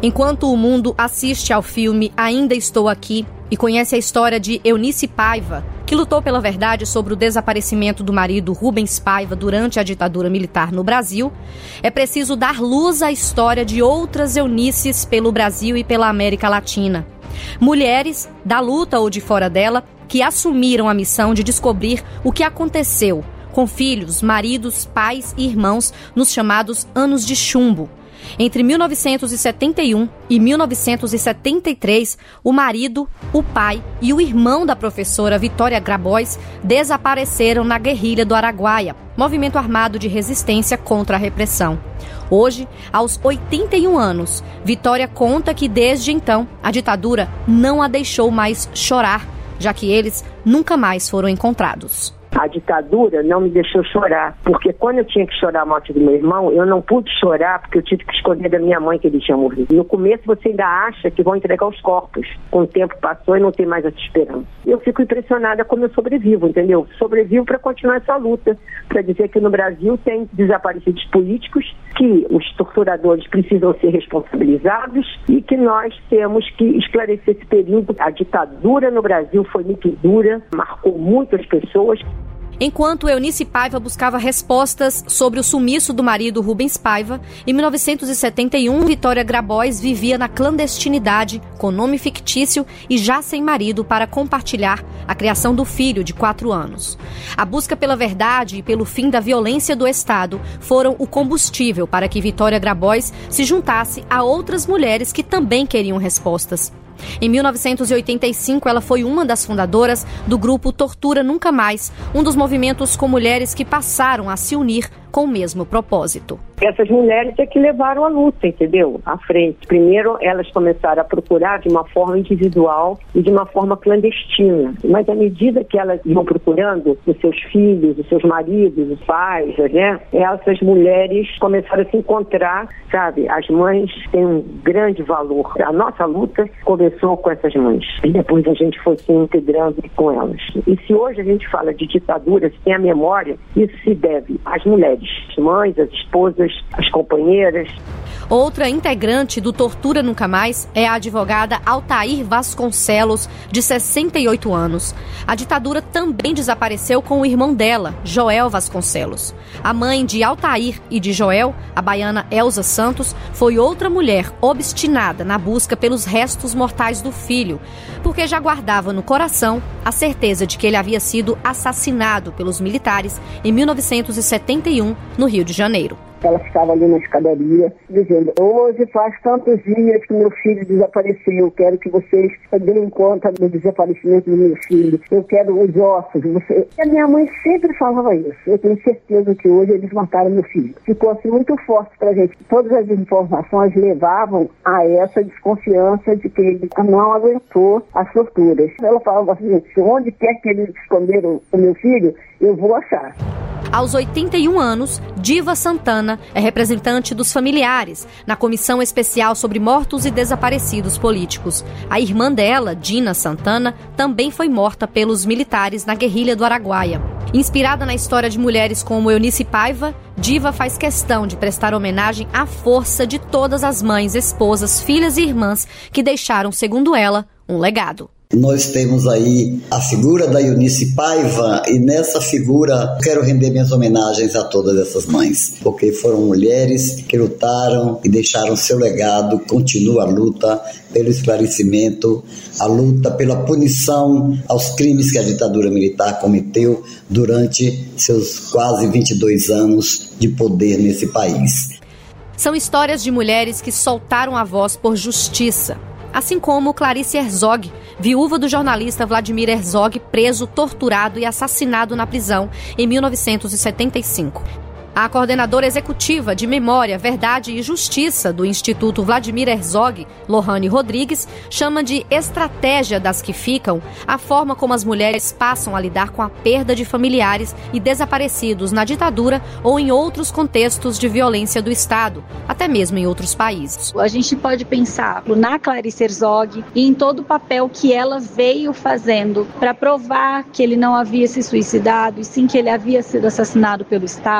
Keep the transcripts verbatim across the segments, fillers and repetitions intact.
Enquanto o mundo assiste ao filme Ainda Estou Aqui e conhece a história de Eunice Paiva, que lutou pela verdade sobre o desaparecimento do marido Rubens Paiva durante a ditadura militar no Brasil, é preciso dar luz à história de outras Eunices pelo Brasil e pela América Latina. Mulheres, da luta ou de fora dela, que assumiram a missão de descobrir o que aconteceu com filhos, maridos, pais e irmãos nos chamados Anos de Chumbo. Entre mil novecentos e setenta e um e mil novecentos e setenta e três, o marido, o pai e o irmão da professora Vitória Grabois desapareceram na guerrilha do Araguaia, movimento armado de resistência contra a repressão. Hoje, aos oitenta e um anos, Vitória conta que desde então a ditadura não a deixou mais chorar, já que eles nunca mais foram encontrados. A ditadura não me deixou chorar, porque quando eu tinha que chorar a morte do meu irmão, eu não pude chorar porque eu tive que esconder da minha mãe que ele tinha morrido. No começo você ainda acha que vão entregar os corpos. Com o tempo passou e não tem mais essa esperança. Eu fico impressionada como eu sobrevivo, entendeu? Sobrevivo para continuar essa luta, para dizer que no Brasil tem desaparecidos políticos, que os torturadores precisam ser responsabilizados e que nós temos que esclarecer esse período. A ditadura no Brasil foi muito dura, marcou muitas pessoas. Enquanto Eunice Paiva buscava respostas sobre o sumiço do marido Rubens Paiva, em mil novecentos e setenta e um, Vitória Grabois vivia na clandestinidade, com nome fictício e já sem marido, para compartilhar a criação do filho de quatro anos. A busca pela verdade e pelo fim da violência do Estado foram o combustível para que Vitória Grabois se juntasse a outras mulheres que também queriam respostas. Em mil novecentos e oitenta e cinco, ela foi uma das fundadoras do grupo Tortura Nunca Mais, um dos movimentos com mulheres que passaram a se unir com o mesmo propósito. Essas mulheres é que levaram a luta, entendeu? À frente. Primeiro, elas começaram a procurar de uma forma individual e de uma forma clandestina. Mas à medida que elas iam procurando os seus filhos, os seus maridos, os pais, né? Essas mulheres começaram a se encontrar, sabe? As mães têm um grande valor. A nossa luta começou com essas mães. E depois a gente foi se integrando com elas. E se hoje a gente fala de ditadura, se tem a memória, isso se deve às mulheres. As mães, as esposas, as companheiras. Outra integrante do Tortura Nunca Mais é a advogada Altair Vasconcelos, de sessenta e oito anos. A ditadura também desapareceu com o irmão dela, Joel Vasconcelos. A mãe de Altair e de Joel, a baiana Elza Santos, foi outra mulher obstinada na busca pelos restos mortais do filho, porque já guardava no coração a certeza de que ele havia sido assassinado pelos militares em mil novecentos e setenta e um, no Rio de Janeiro. Ela ficava ali na escadaria, dizendo: hoje faz tantos dias que meu filho desapareceu, eu quero que vocês deem conta do desaparecimento do meu filho, eu quero os ossos. Você... E a minha mãe sempre falava isso. Eu tenho certeza que hoje eles mataram meu filho. Ficou assim muito forte pra gente. Todas as informações levavam a essa desconfiança de que ele não aguentou as torturas. Ela falava assim: onde quer que eles esconderam o meu filho, eu vou achar. Aos oitenta e um anos, Diva Santana é representante dos familiares na Comissão Especial sobre Mortos e Desaparecidos Políticos. A irmã dela, Dina Santana, também foi morta pelos militares na guerrilha do Araguaia. Inspirada na história de mulheres como Eunice Paiva, Diva faz questão de prestar homenagem à força de todas as mães, esposas, filhas e irmãs que deixaram, segundo ela, um legado. Nós temos aí a figura da Eunice Paiva e nessa figura quero render minhas homenagens a todas essas mães, porque foram mulheres que lutaram e deixaram seu legado. Continua a luta pelo esclarecimento, a luta pela punição aos crimes que a ditadura militar cometeu durante seus quase vinte e dois anos de poder nesse país. São histórias de mulheres que soltaram a voz por justiça, assim como Clarice Herzog, viúva do jornalista Vladimir Herzog, preso, torturado e assassinado na prisão em mil novecentos e setenta e cinco. A coordenadora executiva de Memória, Verdade e Justiça do Instituto Vladimir Herzog, Lohane Rodrigues, chama de estratégia das que ficam a forma como as mulheres passam a lidar com a perda de familiares e desaparecidos na ditadura ou em outros contextos de violência do Estado, até mesmo em outros países. A gente pode pensar na Clarice Herzog e em todo o papel que ela veio fazendo para provar que ele não havia se suicidado e sim que ele havia sido assassinado pelo Estado.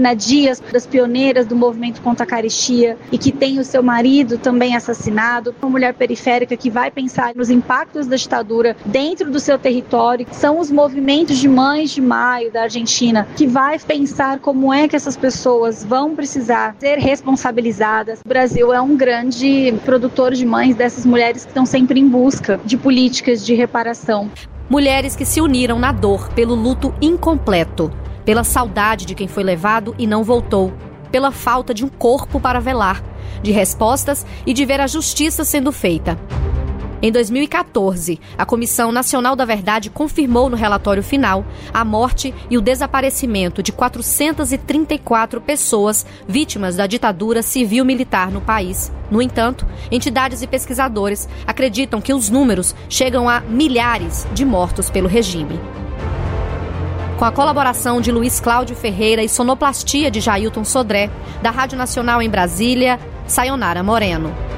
Ana Dias, das pioneiras do movimento contra a carestia e que tem o seu marido também assassinado, uma mulher periférica que vai pensar nos impactos da ditadura dentro do seu território. São os movimentos de Mães de Maio da Argentina que vai pensar como é que essas pessoas vão precisar ser responsabilizadas. O Brasil é um grande produtor de mães dessas mulheres que estão sempre em busca de políticas de reparação. Mulheres que se uniram na dor pelo luto incompleto, pela saudade de quem foi levado e não voltou, pela falta de um corpo para velar, de respostas e de ver a justiça sendo feita. Em dois mil e quatorze, a Comissão Nacional da Verdade confirmou no relatório final a morte e o desaparecimento de quatrocentas e trinta e quatro pessoas vítimas da ditadura civil-militar no país. No entanto, entidades e pesquisadores acreditam que os números chegam a milhares de mortos pelo regime. Com a colaboração de Luiz Cláudio Ferreira e sonoplastia de Jailton Sodré, da Rádio Nacional em Brasília, Sayonara Moreno.